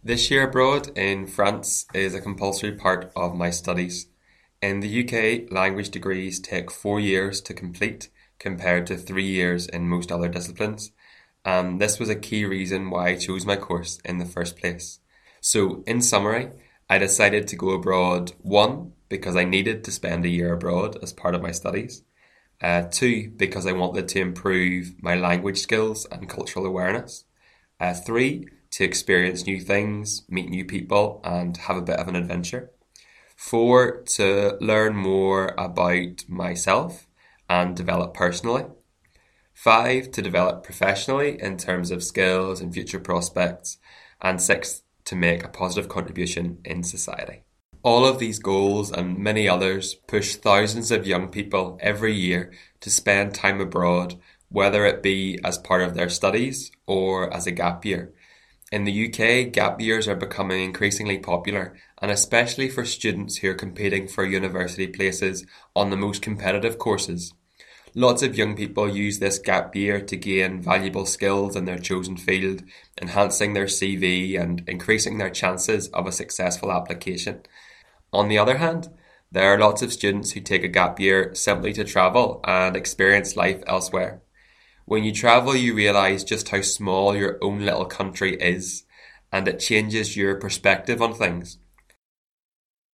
This year abroad in France is a compulsory part of my studies. In the UK, language degrees take 4 years to complete compared to 3 years in most other disciplines, and this was a key reason why I chose my course in the first place. So, in summary, I decided to go abroad one, because I needed to spend a year abroad as part of my studies, two, because I wanted to improve my language skills and cultural awareness. Three, to experience new things, meet new people, and have a bit of an adventure. Four, to learn more about myself and develop personally. Five, to develop professionally in terms of skills and future prospects. And six, to make a positive contribution in society. All of these goals and many others push thousands of young people every year to spend time abroad, whether it be as part of their studies or as a gap year. In the UK, gap years are becoming increasingly popular, and especially for students who are competing for university places on the most competitive courses. Lots of young people use this gap year to gain valuable skills in their chosen field, enhancing their CV and increasing their chances of a successful application. On the other hand, there are lots of students who take a gap year simply to travel and experience life elsewhere. When you travel, you realise just how small your own little country is, and it changes your perspective on things.